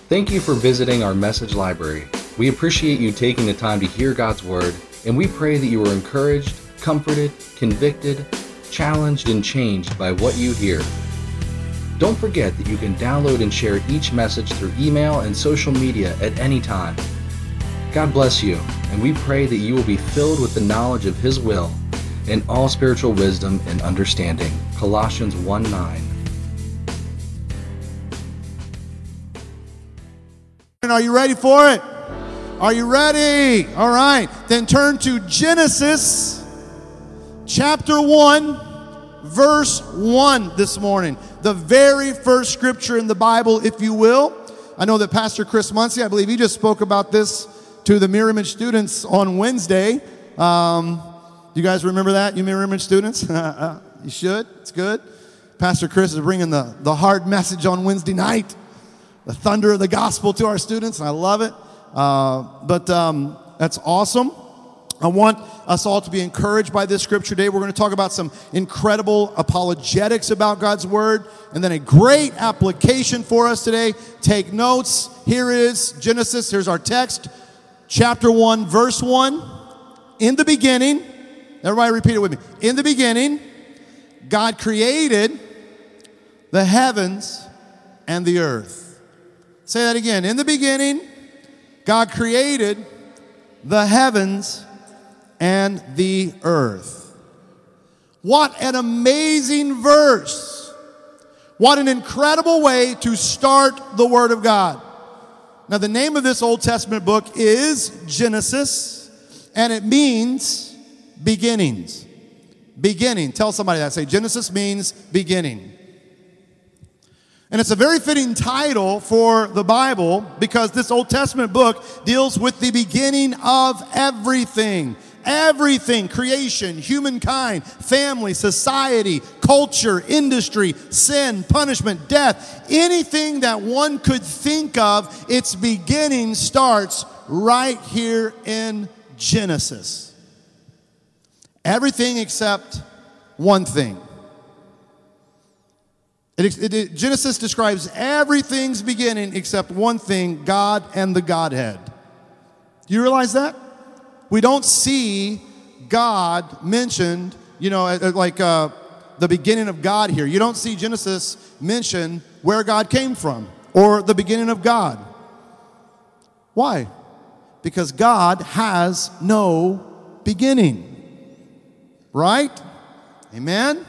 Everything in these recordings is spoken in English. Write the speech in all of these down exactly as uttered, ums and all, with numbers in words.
Thank you for visiting our message library. We appreciate you taking the time to hear God's Word, and we pray that you are encouraged, comforted, convicted, challenged, and changed by what you hear. Don't forget that you can download and share each message through email and social media at any time. God bless you, and we pray that you will be filled with the knowledge of His will and all spiritual wisdom and understanding. Colossians one nine. Are you ready for it? Are you ready? All right. Then turn to Genesis chapter one, verse one this morning. The very first scripture in the Bible, if you will. I know that Pastor Chris Muncie, I believe he just spoke about this to the Mirror Image students on Wednesday. Um, you guys remember that, you Mirror Image students? You should. It's good. Pastor Chris is bringing the, the hard message on Wednesday night. The thunder of the gospel to our students, and I love it. Uh, but um, that's awesome. I want us all to be encouraged by this scripture today. We're going to talk about some incredible apologetics about God's Word, and then a great application for us today. Take notes. Here is Genesis. Here's our text. Chapter one, verse one. In the beginning, everybody repeat it with me. In the beginning, God created the heavens and the earth. Say that again. In the beginning, God created the heavens and the earth. What an amazing verse. What an incredible way to start the Word of God. Now, the name of this Old Testament book is Genesis, and it means beginnings. Beginning. Tell somebody that. Say, Genesis means beginning. And it's a very fitting title for the Bible because this Old Testament book deals with the beginning of everything. Everything, creation, humankind, family, society, culture, industry, sin, punishment, death. Anything that one could think of, its beginning starts right here in Genesis. Everything except one thing. It, it, it, Genesis describes everything's beginning except one thing, God and the Godhead. Do you realize that? We don't see God mentioned, you know, like uh, the beginning of God here. You don't see Genesis mention where God came from or the beginning of God. Why? Because God has no beginning. Right? Amen?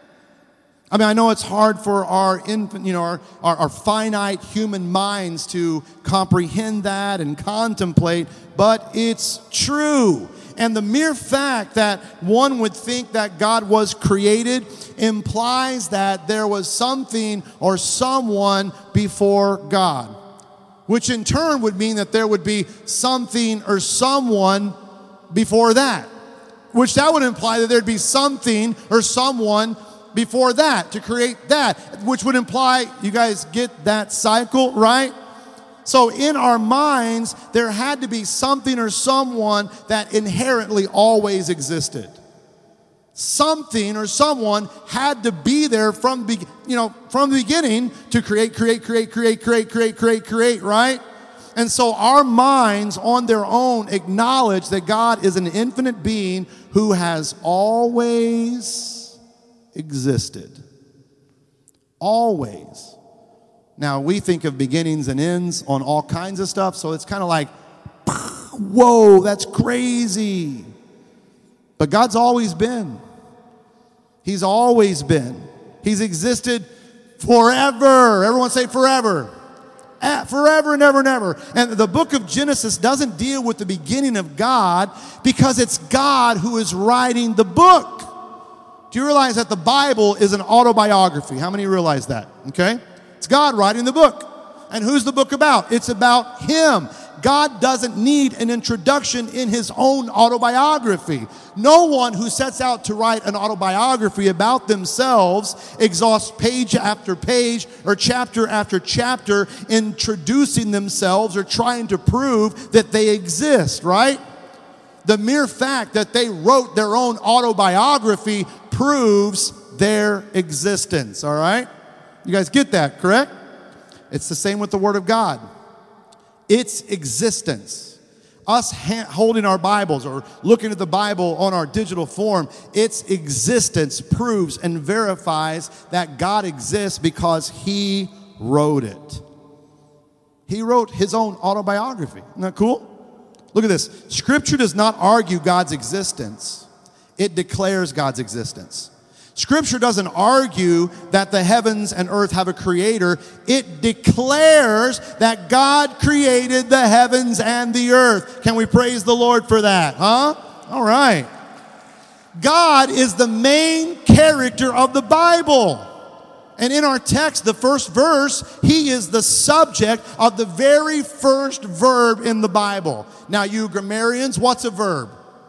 I mean, I know it's hard for our infant, you know, our, our, our finite human minds to comprehend that and contemplate, but it's true. And the mere fact that one would think that God was created implies that there was something or someone before God, which in turn would mean that there would be something or someone before that, which that would imply that there'd be something or someone before that, to create that, which would imply, you guys get that cycle, right? So in our minds, there had to be something or someone that inherently always existed. Something or someone had to be there from, you know, from the beginning to create, create, create, create, create, create, create, create, right? And so our minds on their own acknowledge that God is an infinite being who has always existed. Always. Now, we think of beginnings and ends on all kinds of stuff, so it's kind of like, whoa, that's crazy. But God's always been. He's always been. He's existed forever. Everyone say forever. At forever and ever and ever. And the book of Genesis doesn't deal with the beginning of God because it's God who is writing the book. Do you realize that the Bible is an autobiography? How many realize that? Okay? It's God writing the book. And who's the book about? It's about Him. God doesn't need an introduction in His own autobiography. No one who sets out to write an autobiography about themselves exhausts page after page or chapter after chapter introducing themselves or trying to prove that they exist, right? The mere fact that they wrote their own autobiography proves their existence, all right? You guys get that, correct? It's the same with the Word of God. its existence. Us ha- holding our Bibles or looking at the Bible on our digital form, its existence proves and verifies that God exists because He wrote it. He wrote His own autobiography. Isn't that cool? Look at this. Scripture does not argue God's existence. It declares God's existence. Scripture doesn't argue that the heavens and earth have a creator. It declares that God created the heavens and the earth. Can we praise the Lord for that, huh? All right. God is the main character of the Bible. And in our text, the first verse, He is the subject of the very first verb in the Bible. Now, you grammarians, what's a verb?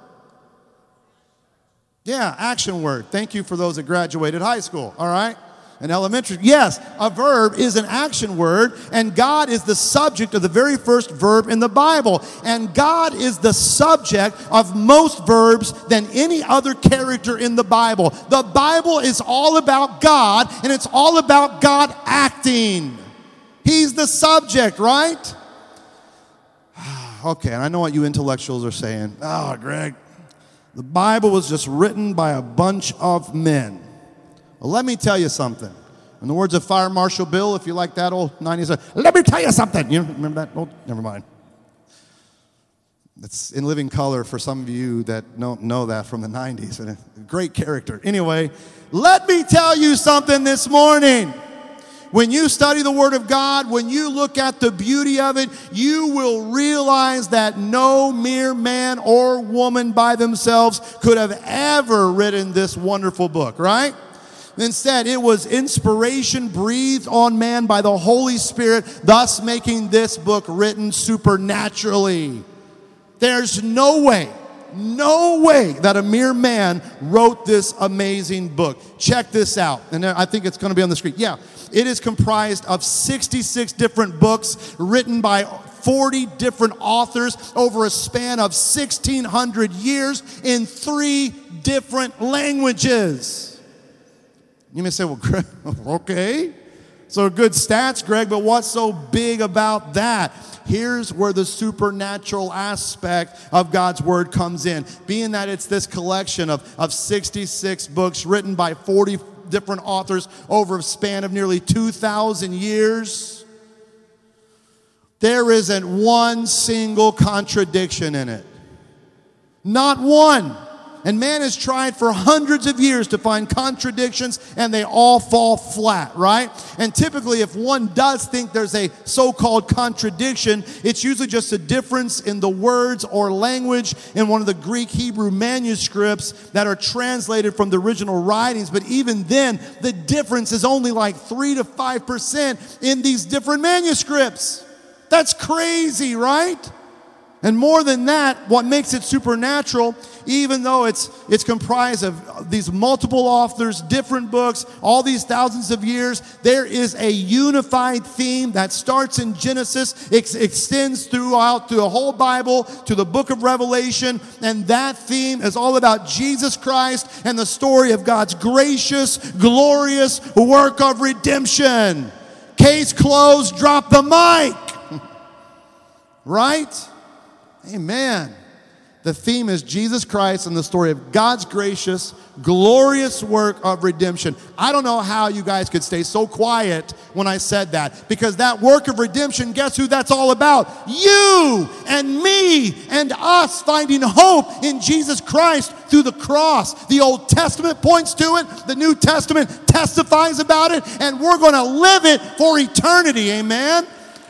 Yeah, action word. Thank you for those that graduated high school, all right? And elementary. Yes, a verb is an action word, and God is the subject of the very first verb in the Bible. And God is the subject of most verbs than any other character in the Bible. The Bible is all about God, and it's all about God acting. He's the subject, right? Okay, and I know what you intellectuals are saying. Oh, Greg, the Bible was just written by a bunch of men. Well, let me tell you something. In the words of Fire Marshal Bill, if you like that old nineties, let me tell you something. You remember that? Oh, never mind. It's in living color for some of you that don't know that from the nineties. A great character. Anyway, let me tell you something this morning. When you study the Word of God, when you look at the beauty of it, you will realize that no mere man or woman by themselves could have ever written this wonderful book, right? Instead, it was inspiration breathed on man by the Holy Spirit, thus making this book written supernaturally. There's no way, no way that a mere man wrote this amazing book. Check this out, and I think it's going to be on the screen. Yeah. It is comprised of sixty-six different books written by forty different authors over a span of sixteen hundred years in three different languages. You may say, well, Greg, okay. So good stats, Greg, but what's so big about that? Here's where the supernatural aspect of God's Word comes in. Being that it's this collection of, of sixty-six books written by forty different authors over a span of nearly two thousand years, there isn't one single contradiction in it. Not one. And man has tried for hundreds of years to find contradictions, and they all fall flat, right? And typically, if one does think there's a so-called contradiction, it's usually just a difference in the words or language in one of the Greek Hebrew manuscripts that are translated from the original writings. But even then, the difference is only like three to five percent in these different manuscripts. That's crazy, right? And more than that, what makes it supernatural, even though it's it's comprised of these multiple authors, different books, all these thousands of years, there is a unified theme that starts in Genesis, ex- extends throughout through the whole Bible to the book of Revelation, and that theme is all about Jesus Christ and the story of God's gracious, glorious work of redemption. Case closed, drop the mic. Right? Amen. The theme is Jesus Christ and the story of God's gracious, glorious work of redemption. I don't know how you guys could stay so quiet when I said that, because that work of redemption, guess who that's all about? You and me and us finding hope in Jesus Christ through the cross. The Old Testament points to it. The New Testament testifies about it, and we're going to live it for eternity. Amen.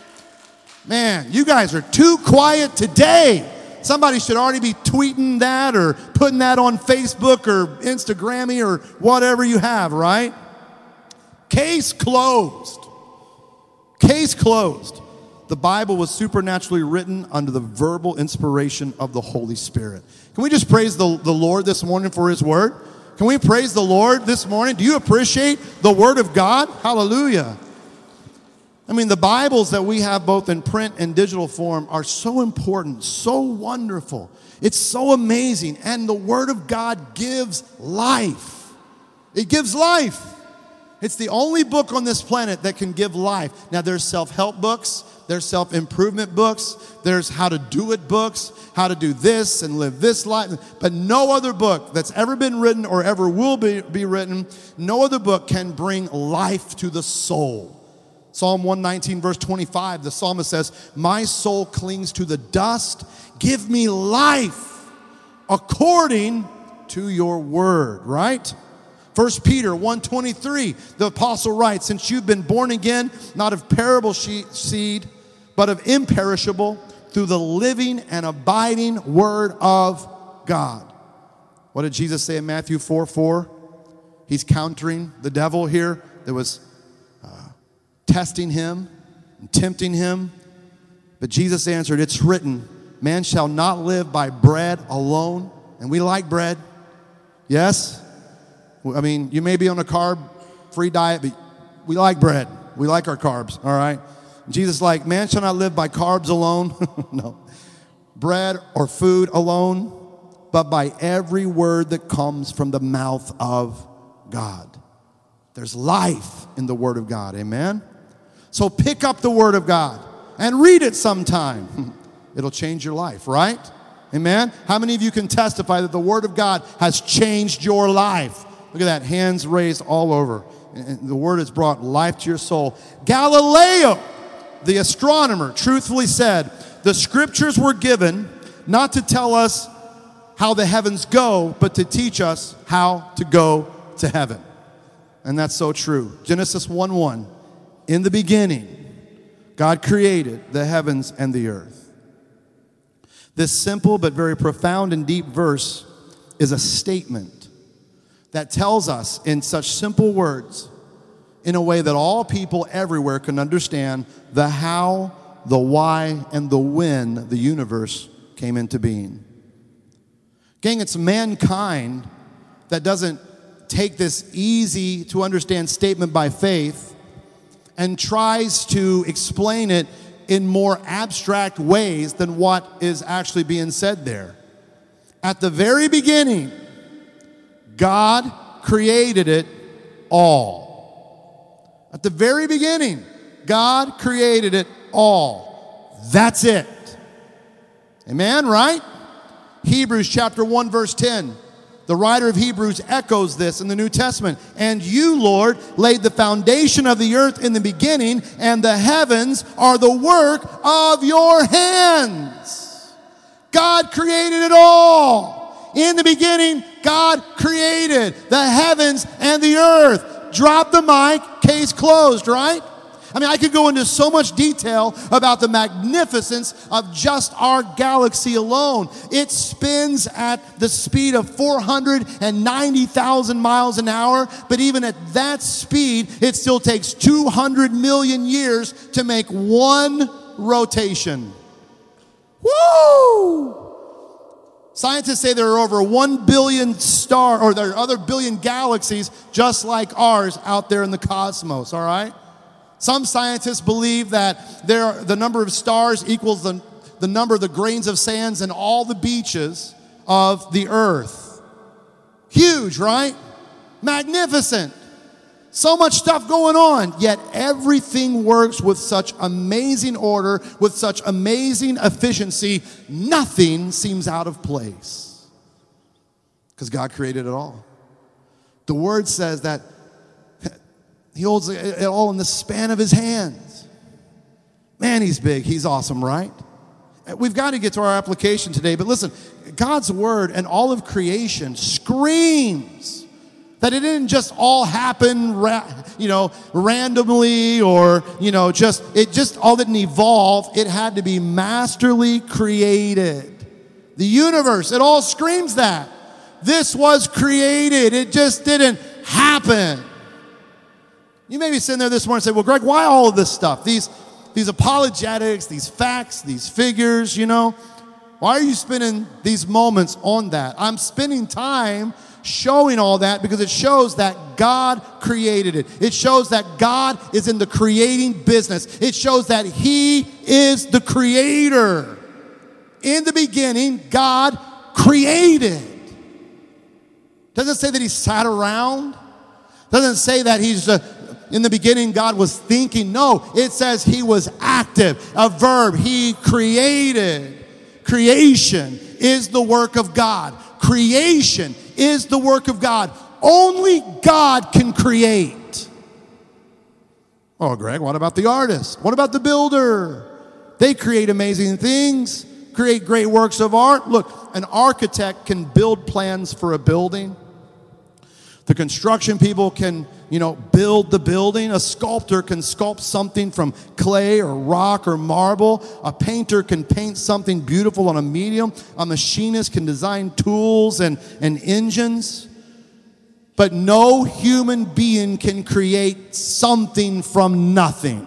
Man, you guys are too quiet today. Somebody should already be tweeting that or putting that on Facebook or Instagrammy or whatever you have, right? Case closed. Case closed. The Bible was supernaturally written under the verbal inspiration of the Holy Spirit. Can we just praise the, the Lord this morning for His Word? Can we praise the Lord this morning? Do you appreciate the Word of God? Hallelujah. I mean, the Bibles that we have both in print and digital form are so important, so wonderful. It's so amazing. And the Word of God gives life. It gives life. It's the only book on this planet that can give life. Now, there's self-help books. there's self-improvement books, there's how to do it books, how to do this and live this life. But no other book that's ever been written or ever will be, be written, no other book can bring life to the soul. Psalm one nineteen, verse twenty-five, the psalmist says, my soul clings to the dust. Give me life according to your word, right? First Peter one twenty-three, the apostle writes, since you've been born again, not of perishable seed, but of imperishable, through the living and abiding word of God. What did Jesus say in Matthew four four? He's countering the devil here that was uh, testing him and tempting him. But Jesus answered, it's written, man shall not live by bread alone. And we like bread. Yes? I mean, you may be on a carb-free diet, but we like bread. We like our carbs, all right? Jesus is like, man shall not live by carbs alone. No. Bread or food alone, but by every word that comes from the mouth of God. There's life in the word of God, amen? So pick up the word of God and read it sometime. It'll change your life, right? Amen? How many of you can testify that the word of God has changed your life? Look at that, hands raised all over. And the word has brought life to your soul. Galileo, the astronomer, truthfully said, the scriptures were given not to tell us how the heavens go, but to teach us how to go to heaven. And that's so true. Genesis one one, in the beginning, God created the heavens and the earth. This simple but very profound and deep verse is a statement that tells us in such simple words, in a way that all people everywhere can understand, the how, the why, and the when the universe came into being. Gang, it's mankind that doesn't take this easy to understand statement by faith and tries to explain it in more abstract ways than what is actually being said there. At the very beginning, God created it all. At the very beginning, God created it all. That's it. Amen, right? Hebrews chapter one, verse ten. The writer of Hebrews echoes this in the New Testament. And you, Lord, laid the foundation of the earth in the beginning, and the heavens are the work of your hands. God created it all. In the beginning, God created the heavens and the earth. Drop the mic, case closed, right? I mean, I could go into so much detail about the magnificence of just our galaxy alone. It spins at the speed of four hundred ninety thousand miles an hour, but even at that speed, it still takes two hundred million years to make one rotation. Woo! Scientists say there are over one billion star, or there are other billion galaxies just like ours out there in the cosmos, all right? Some scientists believe that there are, the number of stars equals the, the number of the grains of sands in all the beaches of the earth. Huge, right? Magnificent. So much stuff going on, yet everything works with such amazing order, with such amazing efficiency, nothing seems out of place. Because God created it all. The Word says that He holds it all in the span of His hands. Man, He's big. He's awesome, right? We've got to get to our application today, but listen, God's Word and all of creation screams that it didn't just all happen, you know, randomly, or, you know, just, it just all didn't evolve. It had to be masterly created. The universe, it all screams that. This was created. It just didn't happen. You may be sitting there this morning and say, well, Greg, why all of this stuff? These, these apologetics, these facts, these figures, you know. Why are you spending these moments on that? I'm spending time showing all that because it shows that God created it. It shows that God is in the creating business. It shows that He is the creator. In the beginning, God created. Doesn't say that He sat around. Doesn't say that He's uh, in the beginning God was thinking. No, it says he was active, a verb. He created. Creation is the work of God. Creation is the work of God. Only God can create. Oh, Greg, what about the artist? What about the builder? They create amazing things, create great works of art. Look, an architect can build plans for a building. The construction people can, you know, build the building. A sculptor can sculpt something from clay or rock or marble. A painter can paint something beautiful on a medium. A machinist can design tools and, and engines. But no human being can create something from nothing.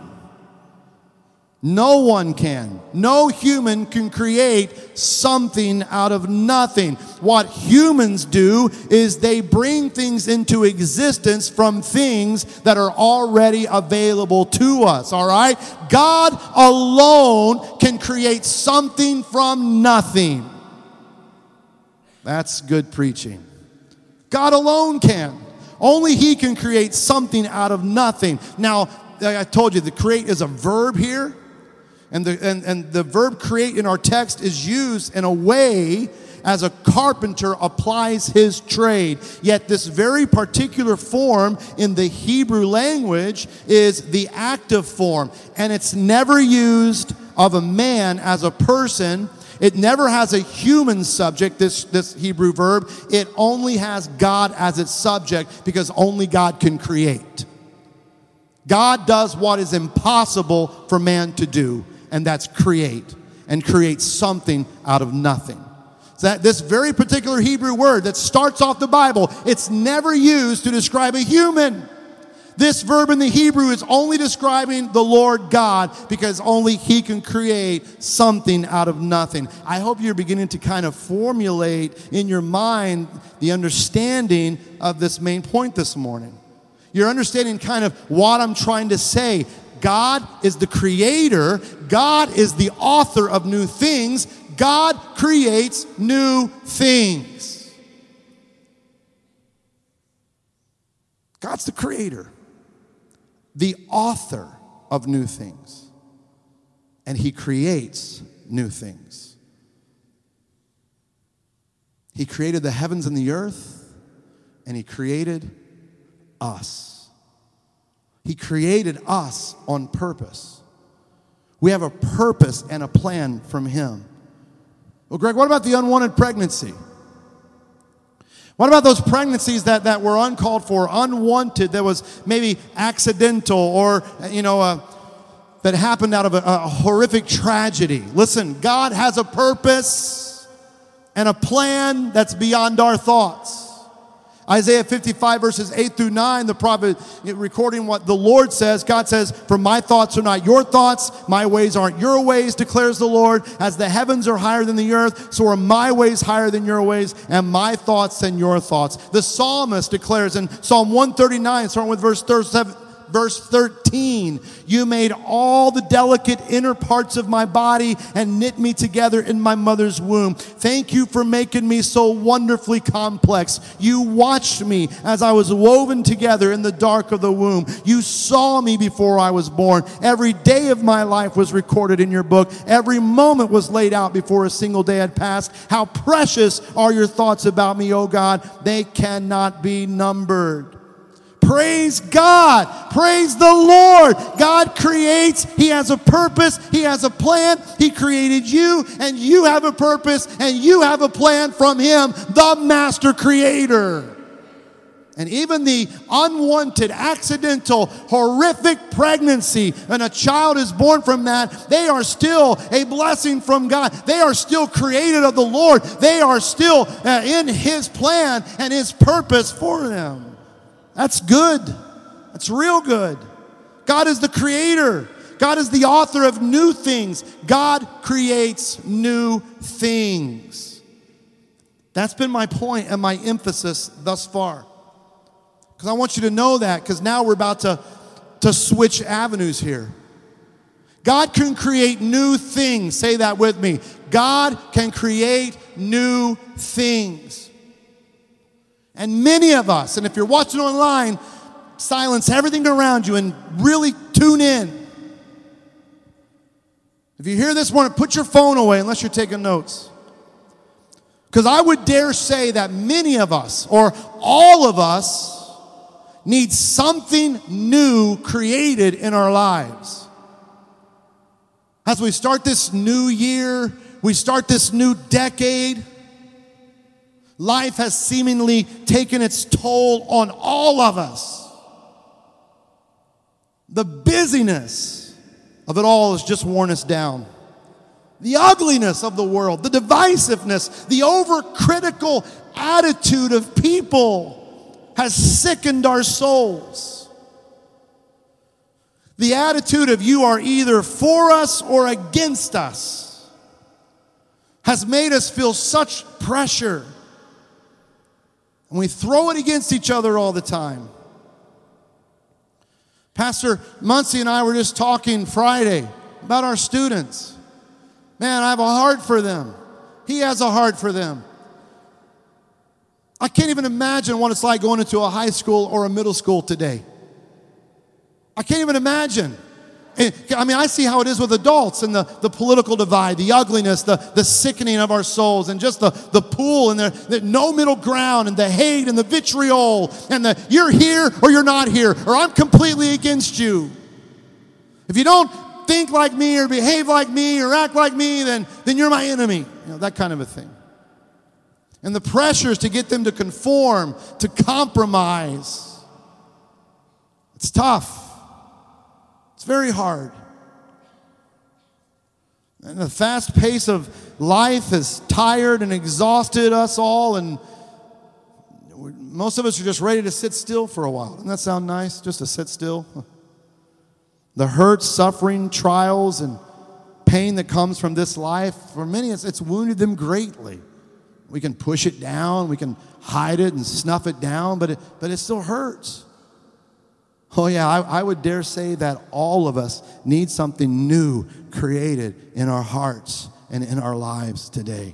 No one can. No human can create something out of nothing. What humans do is they bring things into existence from things that are already available to us, all right? God alone can create something from nothing. That's good preaching. God alone can. Only he can create something out of nothing. Now, like I told you, the create is a verb here. And the, and, and the verb create in our text is used in a way as a carpenter applies his trade. Yet this very particular form in the Hebrew language is the active form. And it's never used of a man as a person. It never has a human subject, this, this Hebrew verb. It only has God as its subject because only God can create. God does what is impossible for man to do, and that's create, and create something out of nothing. So that this very particular Hebrew word that starts off the Bible, it's never used to describe a human. This verb in the Hebrew is only describing the Lord God because only he can create something out of nothing. I hope you're beginning to kind of formulate in your mind the understanding of this main point this morning. You're understanding kind of what I'm trying to say. God is the creator. God is the author of new things. God creates new things. God's the creator, the author of new things, and he creates new things. He created the heavens and the earth, and he created us. He created us on purpose. We have a purpose and a plan from him. Well, Greg, what about the unwanted pregnancy? What about those pregnancies that, that were uncalled for, unwanted, that was maybe accidental or, you know, uh, that happened out of a, a horrific tragedy? Listen, God has a purpose and a plan that's beyond our thoughts. Isaiah fifty-five verses eight through nine, the prophet recording what the Lord says. God says, for my thoughts are not your thoughts, my ways aren't your ways, declares the Lord. As the heavens are higher than the earth, so are my ways higher than your ways, and my thoughts than your thoughts. The psalmist declares in Psalm one thirty-nine, starting with verse thirty-seven, verse thirteen, you made all the delicate inner parts of my body and knit me together in my mother's womb. Thank you for making me so wonderfully complex. You watched me as I was woven together in the dark of the womb. You saw me before I was born. Every day of my life was recorded in your book. Every moment was laid out before a single day had passed. How precious are your thoughts about me, O God. They cannot be numbered. Praise God. Praise the Lord. God creates. He has a purpose. He has a plan. He created you, and you have a purpose, and you have a plan from him, the master creator. And even the unwanted, accidental, horrific pregnancy, and a child is born from that, they are still a blessing from God. They are still created of the Lord. They are still uh, in his plan and his purpose for them. That's good. That's real good. God is the creator. God is the author of new things. God creates new things. That's been my point and my emphasis thus far. Because I want you to know that, because now we're about to, to switch avenues here. God can create new things. Say that with me. God can create new things. And many of us, and if you're watching online, silence everything around you and really tune in. If you hear this morning, put your phone away unless you're taking notes. Because I would dare say that many of us, or all of us, need something new created in our lives. As we start this new year, we start this new decade, life has seemingly taken its toll on all of us. The busyness of it all has just worn us down. The ugliness of the world, the divisiveness, the overcritical attitude of people has sickened our souls. The attitude of you are either for us or against us has made us feel such pressure. And we throw it against each other all the time. Pastor Muncie and I were just talking Friday about our students. Man, I have a heart for them. He has a heart for them. I can't even imagine what it's like going into a high school or a middle school today. I can't even imagine. I mean, I see how it is with adults and the, the political divide, the ugliness, the, the sickening of our souls, and just the, the pool and the, the no middle ground and the hate and the vitriol and the you're here or you're not here or I'm completely against you. If you don't think like me or behave like me or act like me, then, then you're my enemy. You know, that kind of a thing. And the pressures to get them to conform, to compromise. It's tough. It's very hard. And the fast pace of life has tired and exhausted us all, and most of us are just ready to sit still for a while. Doesn't that sound nice, just to sit still? The hurt, suffering, trials, and pain that comes from this life, for many it's, it's wounded them greatly. We can push it down, we can hide it and snuff it down, but it, but it still hurts. Oh yeah, I, I would dare say that all of us need something new created in our hearts and in our lives today.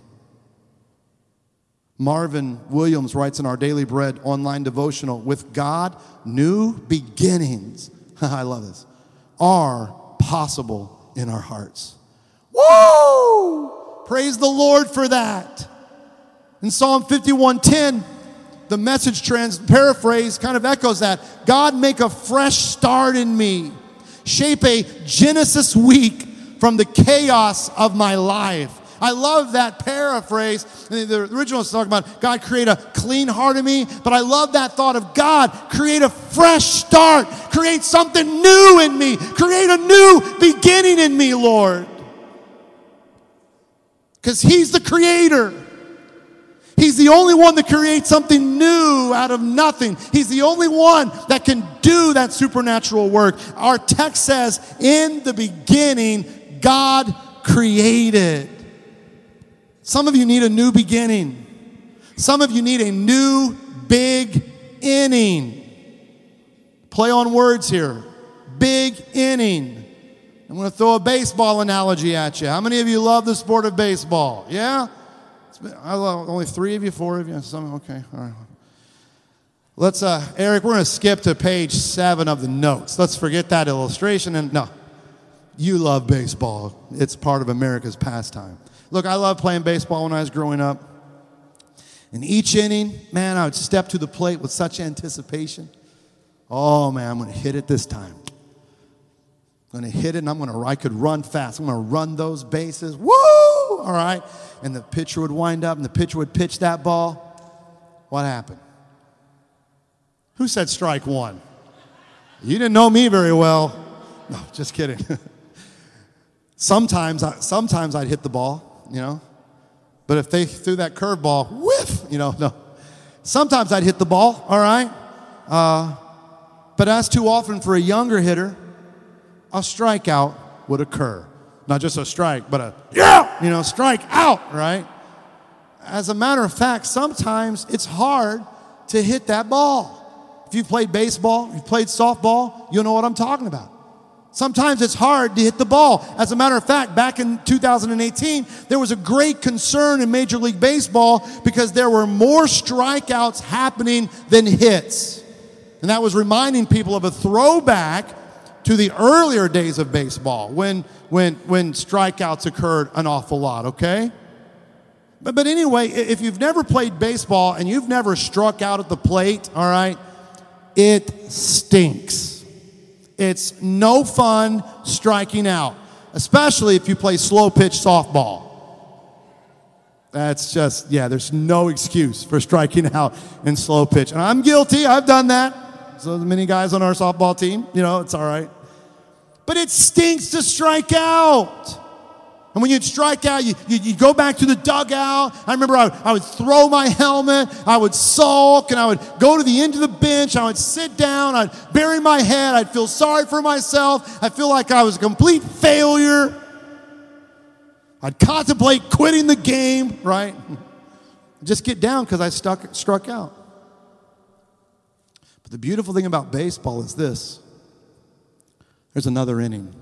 Marvin Williams writes in our Daily Bread online devotional, with God, new beginnings, I love this, are possible in our hearts. Woo! Praise the Lord for that. In Psalm fifty-one ten, the Message trans paraphrase kind of echoes that. God, make a fresh start in me. Shape a Genesis week from the chaos of my life. I love that paraphrase. The original is talking about God, create a clean heart in me. But I love that thought of God, create a fresh start. Create something new in me. Create a new beginning in me, Lord. Because He's the creator. He's the only one that creates something new out of nothing. He's the only one that can do that supernatural work. Our text says, in the beginning, God created. Some of you need a new beginning. Some of you need a new big inning. Play on words here. Big inning. I'm going to throw a baseball analogy at you. How many of you love the sport of baseball? Yeah? I love only three of you, four of you. Some okay, all right. Let's, uh, Eric. We're going to skip to page seven of the notes. Let's forget that illustration. And no, you love baseball. It's part of America's pastime. Look, I loved playing baseball when I was growing up. In each inning, man, I would step to the plate with such anticipation. Oh man, I'm going to hit it this time. I'm going to hit it, and I'm going to. I could run fast. I'm going to run those bases. Woo! All right. And the pitcher would wind up, and the pitcher would pitch that ball. What happened? Who said strike one? You didn't know me very well. No, just kidding. sometimes, I, sometimes I'd hit the ball, you know. But if they threw that curveball, whiff, you know, no. Sometimes I'd hit the ball, all right. Uh, but as too often for a younger hitter, a strikeout would occur. Not just a strike, but a, yeah, you know, strike out, right? As a matter of fact, sometimes it's hard to hit that ball. If you've played baseball, you've played softball, you'll know what I'm talking about. Sometimes it's hard to hit the ball. As a matter of fact, back in two thousand eighteen, there was a great concern in Major League Baseball because there were more strikeouts happening than hits. And that was reminding people of a throwback to the earlier days of baseball when, when, when strikeouts occurred an awful lot, okay? But, but anyway, if you've never played baseball and you've never struck out at the plate, all right, it stinks. It's no fun striking out, especially if you play slow pitch softball. That's just, yeah, there's no excuse for striking out in slow pitch. And I'm guilty, I've done that. So many guys on our softball team, you know, it's all right. But it stinks to strike out. And when you'd strike out, you, you, you go back to the dugout. I remember I would, I would throw my helmet, I would sulk, and I would go to the end of the bench, I would sit down, I'd bury my head, I'd feel sorry for myself, I'd feel like I was a complete failure. I'd contemplate quitting the game, right? Just get down because I stuck, struck out. But the beautiful thing about baseball is this. There's another inning.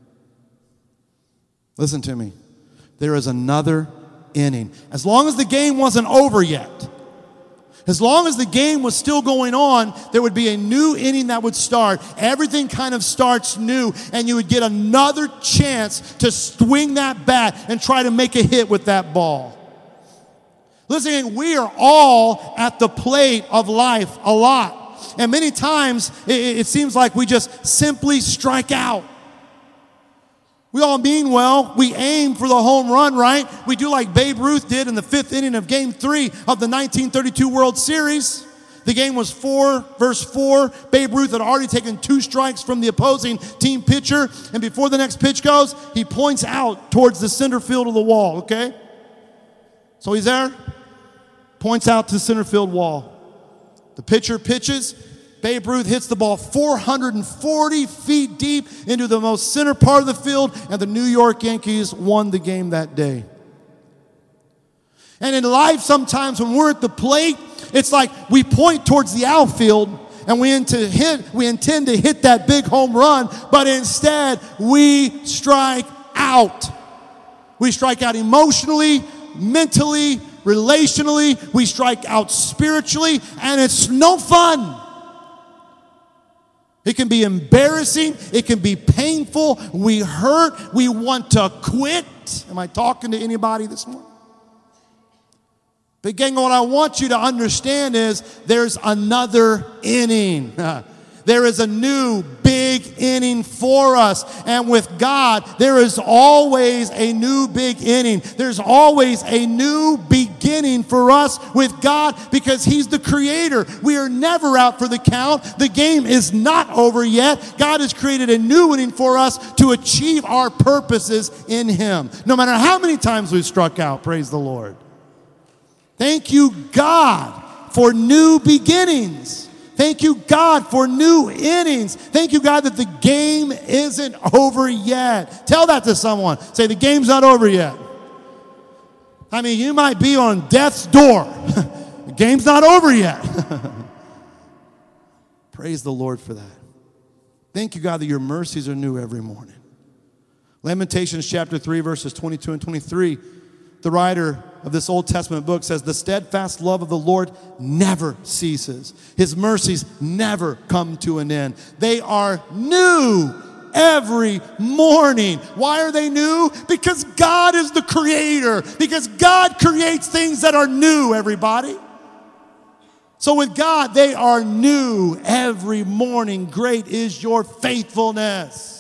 Listen to me. There is another inning. As long as the game wasn't over yet, as long as the game was still going on, there would be a new inning that would start. Everything kind of starts new, and you would get another chance to swing that bat and try to make a hit with that ball. Listen, we are all at the plate of life a lot. And many times, it, it seems like we just simply strike out. We all mean well. We aim for the home run, right? We do like Babe Ruth did in the fifth inning of Game three of the nineteen thirty-two World Series. The game was four versus four. Babe Ruth had already taken two strikes from the opposing team pitcher. And before the next pitch goes, he points out towards the center field of the wall, okay? So he's there, points out to the center field wall. The pitcher pitches. Babe Ruth hits the ball four hundred forty feet deep into the most center part of the field, and the New York Yankees won the game that day. And in life, sometimes when we're at the plate, it's like we point towards the outfield and we intend to hit, we intend to hit that big home run, but instead we strike out. We strike out emotionally, mentally, relationally. We strike out spiritually, and it's no fun. It can be embarrassing. It can be painful. We hurt. We want to quit. Am I talking to anybody this morning? But gang, what I want you to understand is there's another inning. There is a new big inning for us. And with God, there is always a new big inning. There's always a new beginning for us with God because He's the creator. We are never out for the count. The game is not over yet. God has created a new inning for us to achieve our purposes in Him. No matter how many times we've struck out, praise the Lord. Thank you, God, for new beginnings. Thank you, God, for new innings. Thank you, God, that the game isn't over yet. Tell that to someone. Say, the game's not over yet. I mean, you might be on death's door. The game's not over yet. Praise the Lord for that. Thank you, God, that your mercies are new every morning. Lamentations chapter three, verses twenty-two and twenty-three. The writer of this Old Testament book says, the steadfast love of the Lord never ceases. His mercies never come to an end. They are new every morning. Why are they new? Because God is the creator. Because God creates things that are new, everybody. So with God, they are new every morning. Great is your faithfulness.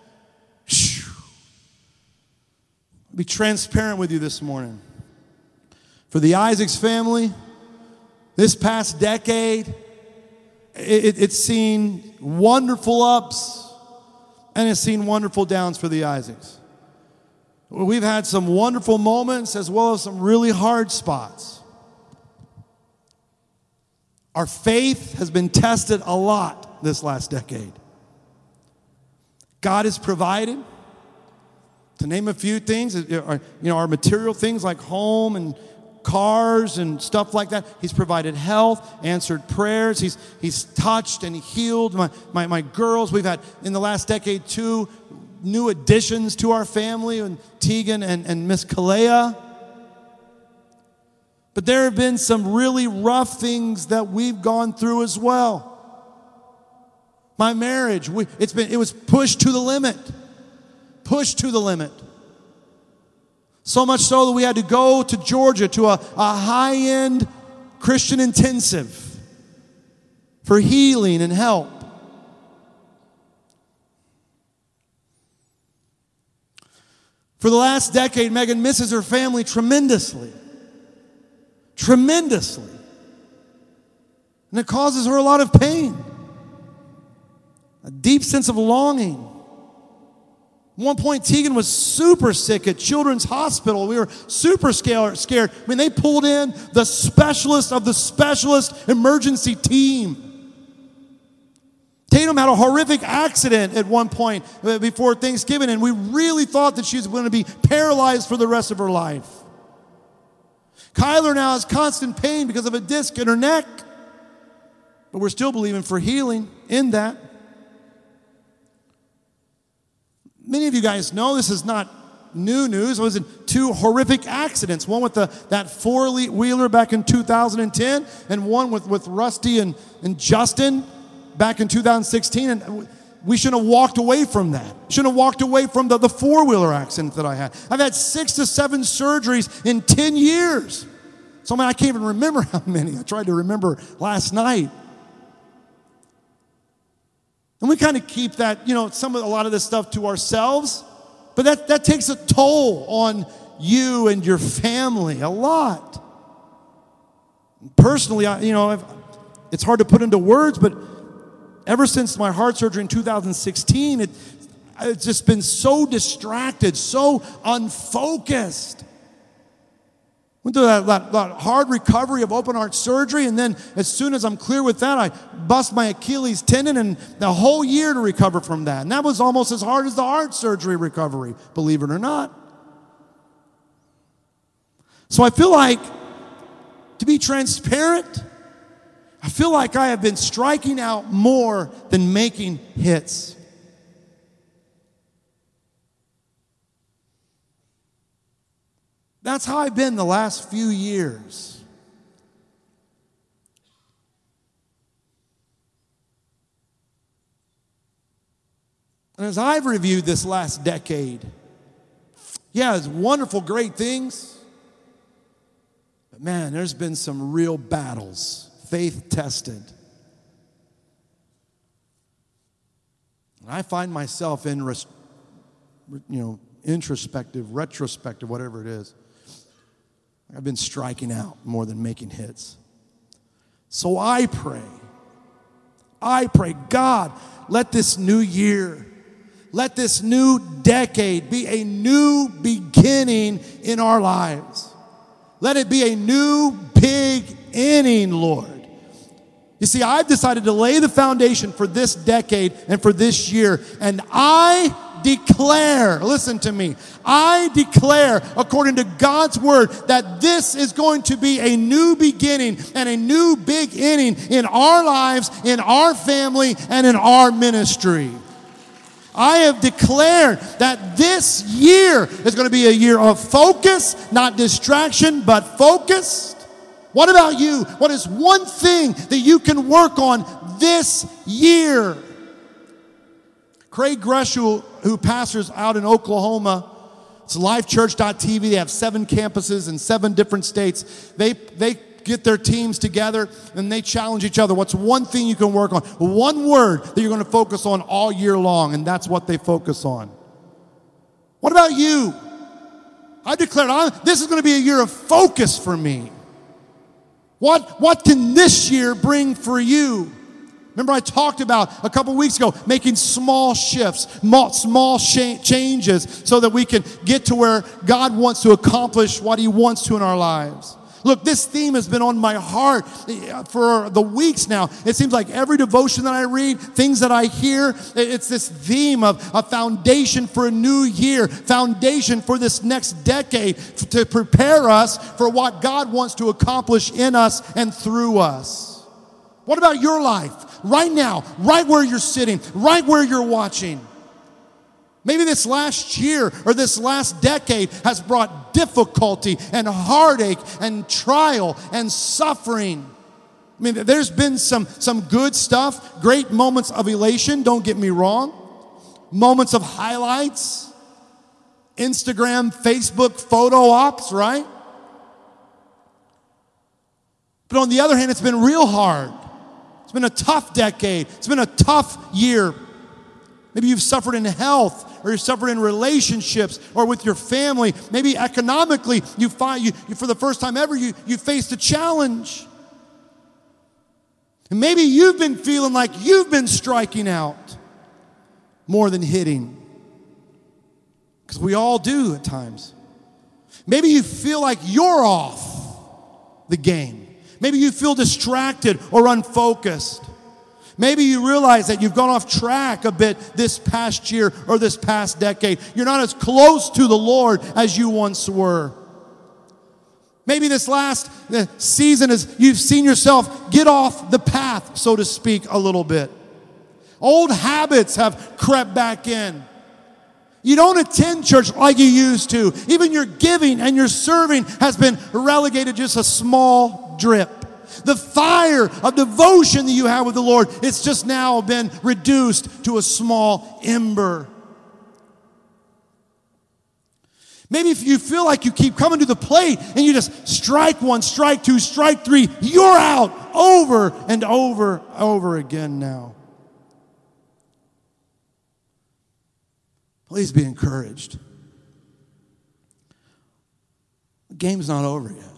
Be transparent with you this morning. For the Isaacs family, this past decade, it, it's seen wonderful ups and it's seen wonderful downs for the Isaacs. We've had some wonderful moments as well as some really hard spots. Our faith has been tested a lot this last decade. God has provided. To name a few things, you know, our material things like home and cars and stuff like that. He's provided health, answered prayers. He's, he's touched and healed my, my, my girls. We've had, in the last decade, two new additions to our family, and Tegan and, and Miss Kalea. But there have been some really rough things that we've gone through as well. My marriage, we, it's been, it was pushed to the limit. Pushed to the limit. So much so that we had to go to Georgia to a, a high-end Christian intensive for healing and help. For the last decade, Megan misses her family tremendously. Tremendously. And it causes her a lot of pain. A deep sense of longing. At one point, Tegan was super sick at Children's Hospital. We were super scared. I mean, they pulled in the specialist of the specialist emergency team. Tatum had a horrific accident at one point before Thanksgiving, and we really thought that she was going to be paralyzed for the rest of her life. Kyler now has constant pain because of a disc in her neck, but we're still believing for healing in that. Many of you guys know this is not new news. I was in two horrific accidents, one with the, that four-wheeler back in two thousand ten, and one with, with Rusty and, and Justin back in two thousand sixteen, and we shouldn't have walked away from that. Shouldn't have walked away from the, the four-wheeler accident that I had. I've had six to seven surgeries in ten years. So I mean, I can't even remember how many. I tried to remember last night. And we kind of keep that, you know, some of a lot of this stuff to ourselves, but that, that takes a toll on you and your family, a lot. Personally, I, you know, I've, it's hard to put into words, but ever since my heart surgery in two thousand sixteen, it, it's just been so distracted, so unfocused. Went through that, that, that hard recovery of open heart surgery, and then as soon as I'm clear with that, I bust my Achilles tendon, and the whole year to recover from that. And that was almost as hard as the heart surgery recovery, believe it or not. So I feel like, to be transparent, I feel like I have been striking out more than making hits. That's how I've been the last few years. And as I've reviewed this last decade, yeah, it's wonderful, great things. But man, there's been some real battles, faith tested. And I find myself in, you know, introspective, retrospective, whatever it is. I've been striking out more than making hits. So I pray, I pray, God, let this new year, let this new decade be a new beginning in our lives. Let it be a new big inning, Lord. You see, I've decided to lay the foundation for this decade and for this year, and I declare, listen to me, I declare according to God's word that this is going to be a new beginning and a new big inning in our lives, in our family, and in our ministry. I have declared that this year is going to be a year of focus, not distraction, but focused. What about you? What is one thing that you can work on this year? Craig Greshel, who pastors out in Oklahoma, it's life church dot t v. They have seven campuses in seven different states. They, they get their teams together and they challenge each other. What's one thing you can work on? One word that you're going to focus on all year long, and that's what they focus on. What about you? I declared I'm, this is going to be a year of focus for me. What, what can this year bring for you? Remember I talked about a couple weeks ago making small shifts, small changes so that we can get to where God wants to accomplish what He wants to in our lives. Look, this theme has been on my heart for the weeks now. It seems like every devotion that I read, things that I hear, it's this theme of a foundation for a new year, foundation for this next decade to prepare us for what God wants to accomplish in us and through us. What about your life? Right now, right where you're sitting, right where you're watching. Maybe this last year or this last decade has brought difficulty and heartache and trial and suffering. I mean, there's been some, some good stuff, great moments of elation, don't get me wrong. Moments of highlights, Instagram, Facebook, photo ops, right? But on the other hand, it's been real hard. It's been a tough decade. It's been a tough year. Maybe you've suffered in health, or you've suffered in relationships, or with your family. Maybe economically, you find you, you for the first time ever, you, you faced a challenge. And maybe you've been feeling like you've been striking out more than hitting. Because we all do at times. Maybe you feel like you're off the game. Maybe you feel distracted or unfocused. Maybe you realize that you've gone off track a bit this past year or this past decade. You're not as close to the Lord as you once were. Maybe this last season is you've seen yourself get off the path, so to speak, a little bit. Old habits have crept back in. You don't attend church like you used to. Even your giving and your serving has been relegated to just a small drip. The fire of devotion that you have with the Lord, it's just now been reduced to a small ember. Maybe if you feel like you keep coming to the plate and you just strike one, strike two, strike three, you're out over and over, over again now. Please be encouraged. The game's not over yet.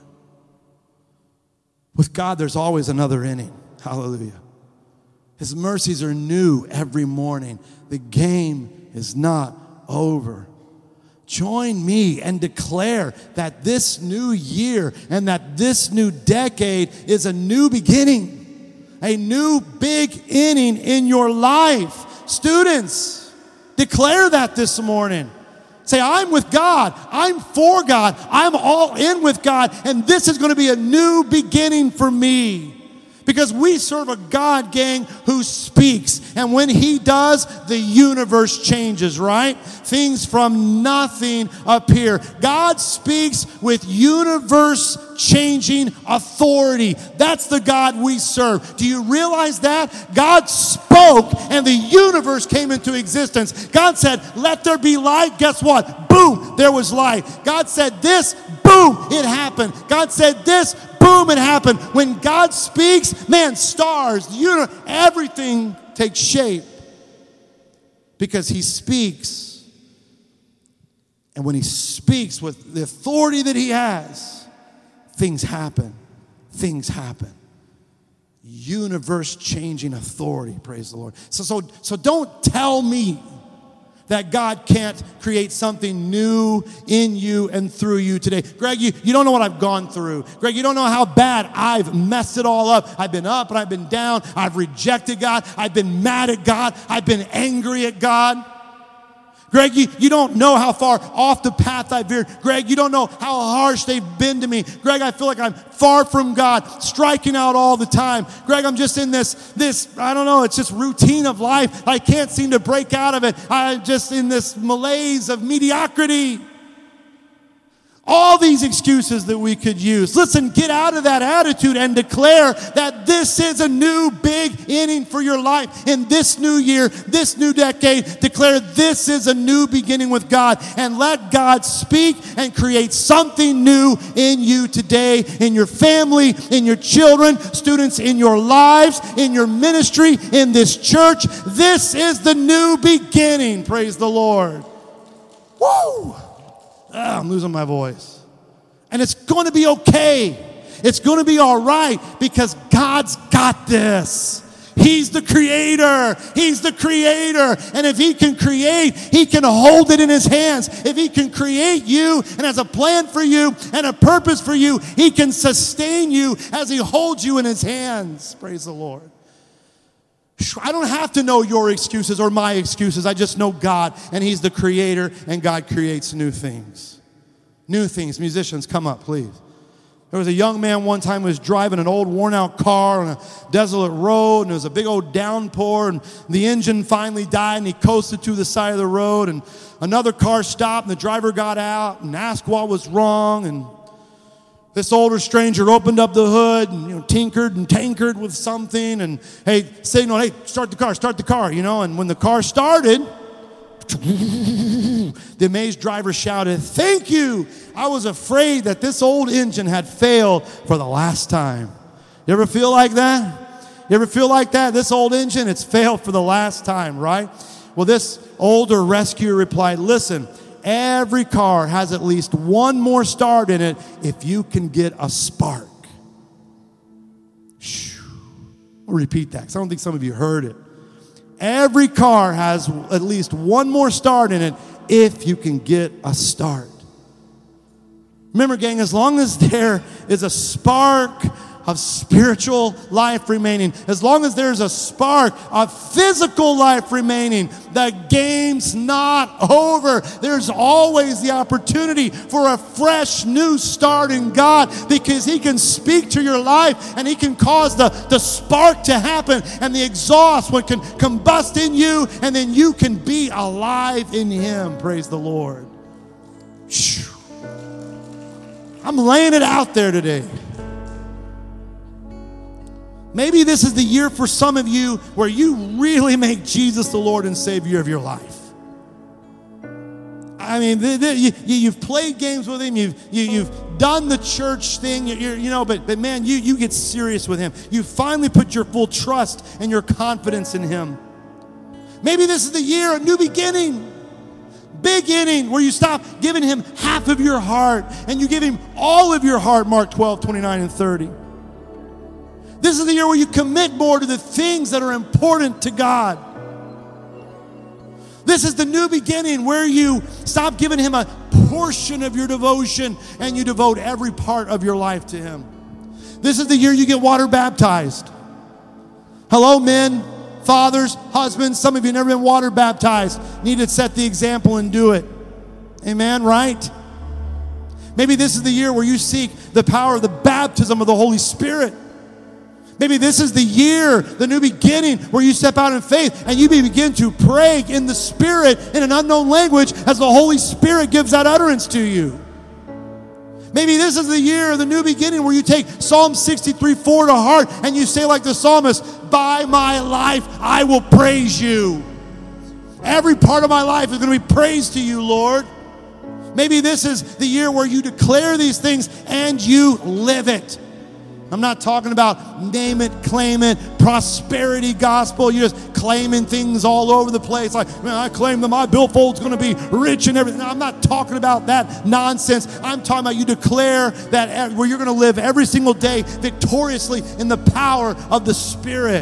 With God, there's always another inning. Hallelujah. His mercies are new every morning. The game is not over. Join me and declare that this new year and that this new decade is a new beginning, a new big inning in your life. Students, declare that this morning. Say, I'm with God. I'm for God. I'm all in with God. And this is going to be a new beginning for me. Because we serve a God, gang, who speaks. And when He does, the universe changes, right? Things from nothing appear. God speaks with universe-changing authority. That's the God we serve. Do you realize that? God spoke and the universe came into existence. God said, let there be light. Guess what? Boom, there was light. God said this, boom, it happened. God said this, boom, it happened. When God speaks, man, stars, you know, everything takes shape because He speaks. And when He speaks with the authority that He has, things happen. Things happen. Universe-changing authority, praise the Lord. So, so, so don't tell me that God can't create something new in you and through you today. Greg, you, you don't know what I've gone through. Greg, you don't know how bad I've messed it all up. I've been up and I've been down. I've rejected God. I've been mad at God. I've been angry at God. Greg, you, you don't know how far off the path I've veered. Greg, you don't know how harsh they've been to me. Greg, I feel like I'm far from God, striking out all the time. Greg, I'm just in this, this, I don't know, it's just routine of life. I can't seem to break out of it. I'm just in this malaise of mediocrity. All these excuses that we could use. Listen, get out of that attitude and declare that this is a new big inning for your life. In this new year, this new decade, declare this is a new beginning with God. And let God speak and create something new in you today, in your family, in your children, students, in your lives, in your ministry, in this church. This is the new beginning. Praise the Lord. Woo! Ah, I'm losing my voice. And it's going to be okay. It's going to be all right because God's got this. He's the creator. He's the creator. And if He can create, He can hold it in His hands. If He can create you and has a plan for you and a purpose for you, He can sustain you as He holds you in His hands. Praise the Lord. I don't have to know your excuses or my excuses. I just know God, and He's the creator, and God creates new things. New things. Musicians, come up, please. There was a young man one time who was driving an old worn-out car on a desolate road, and there was a big old downpour, and the engine finally died, and he coasted to the side of the road, and another car stopped, and the driver got out and asked what was wrong, and This older stranger opened up the hood and, you know, tinkered and tankered with something and, hey, signaled, hey, start the car, start the car, you know. And when the car started, the amazed driver shouted, thank you. I was afraid that this old engine had failed for the last time. You ever feel like that? You ever feel like that? This old engine, it's failed for the last time, right? Well, this older rescuer replied, listen, every car has at least one more start in it if you can get a spark. I'll repeat that because I don't think some of you heard it. Every car has at least one more start in it if you can get a start. Remember, gang, as long as there is a spark of spiritual life remaining, as long as there's a spark of physical life remaining, the game's not over. There's always the opportunity for a fresh new start in God, because He can speak to your life and He can cause the, the spark to happen, and the exhaust one can combust in you, and then you can be alive in Him. Praise the Lord. I'm laying it out there today. Maybe this is the year for some of you where you really make Jesus the Lord and Savior of your life. I mean, the, the, you, you've played games with Him. You've, you, you've done the church thing, you're, you know, but, but man, you, you get serious with Him. You finally put your full trust and your confidence in Him. Maybe this is the year, a new beginning. Big inning where you stop giving Him half of your heart and you give Him all of your heart, Mark twelve, twenty-nine and thirty. This is the year where you commit more to the things that are important to God. This is the new beginning where you stop giving Him a portion of your devotion and you devote every part of your life to Him. This is the year you get water baptized. Hello, men, fathers, husbands. Some of you have never been water baptized. Need to set the example and do it. Amen, right? Maybe this is the year where you seek the power of the baptism of the Holy Spirit. Maybe this is the year, the new beginning, where you step out in faith and you begin to pray in the Spirit in an unknown language as the Holy Spirit gives that utterance to you. Maybe this is the year, the new beginning, where you take Psalm sixty-three four to heart and you say like the psalmist, by my life I will praise you. Every part of my life is going to be praised to you, Lord. Maybe this is the year where you declare these things and you live it. I'm not talking about name it, claim it, prosperity gospel. You're just claiming things all over the place. Like, man, I claim that my billfold's going to be rich and everything. No, I'm not talking about that nonsense. I'm talking about you declare that where you're going to live every single day victoriously in the power of the Spirit.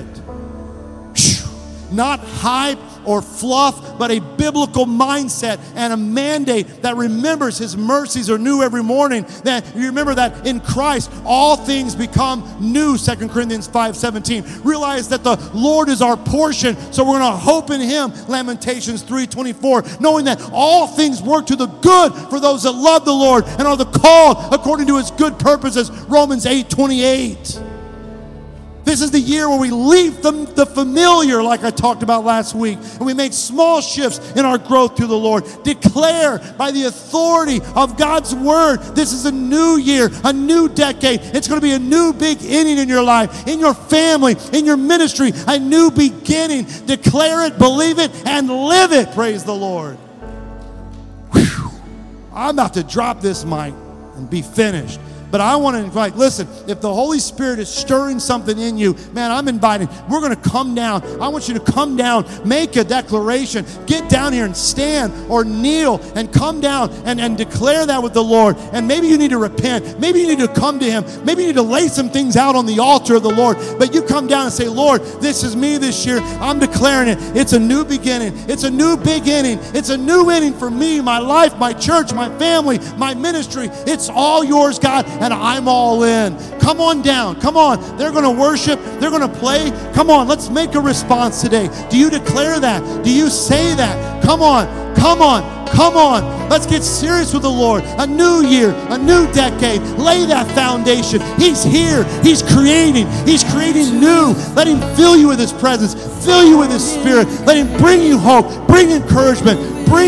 Not hype or fluff, but a biblical mindset and a mandate that remembers His mercies are new every morning. That you remember that in Christ all things become new, Second Corinthians five seventeen. Realize that the Lord is our portion, so we're going to hope in Him, Lamentations three twenty-four, knowing that all things work to the good for those that love the Lord and are the called according to His good purposes, Romans eight twenty-eight. This is the year where we leave the, the familiar, like I talked about last week, and we make small shifts in our growth through the Lord. Declare by the authority of God's Word, this is a new year, a new decade. It's going to be a new big inning in your life, in your family, in your ministry, a new beginning. Declare it, believe it, and live it. Praise the Lord. Whew. I'm about to drop this mic and be finished. But I want to invite, listen, if the Holy Spirit is stirring something in you, man, I'm inviting. We're going to come down. I want you to come down, make a declaration, get down here and stand or kneel and come down and, and declare that with the Lord. And maybe you need to repent. Maybe you need to come to Him. Maybe you need to lay some things out on the altar of the Lord. But you come down and say, Lord, this is me this year. I'm declaring it. It's a new beginning. It's a new big inning. It's a new inning for me, my life, my church, my family, my ministry. It's all yours, God. And I'm all in. Come on down. Come on. They're going to worship. They're going to play. Come on. Let's make a response today. Do you declare that? Do you say that? Come on. Come on. Come on. Let's get serious with the Lord. A new year. A new decade. Lay that foundation. He's here. He's creating. He's creating new. Let Him fill you with His presence. Fill you with His Spirit. Let Him bring you hope. Bring encouragement. Bring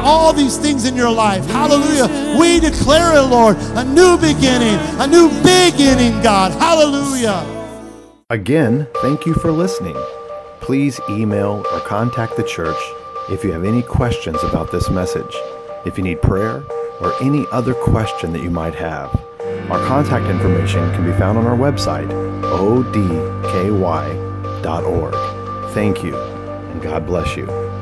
all these things in your life. Hallelujah. We declare it, Lord, a new beginning, a new beginning, God. Hallelujah. Again, thank you for listening. Please email or contact the church if you have any questions about this message, if you need prayer, or any other question that you might have. Our contact information can be found on our website, o d k y dot org. Thank you, and God bless you.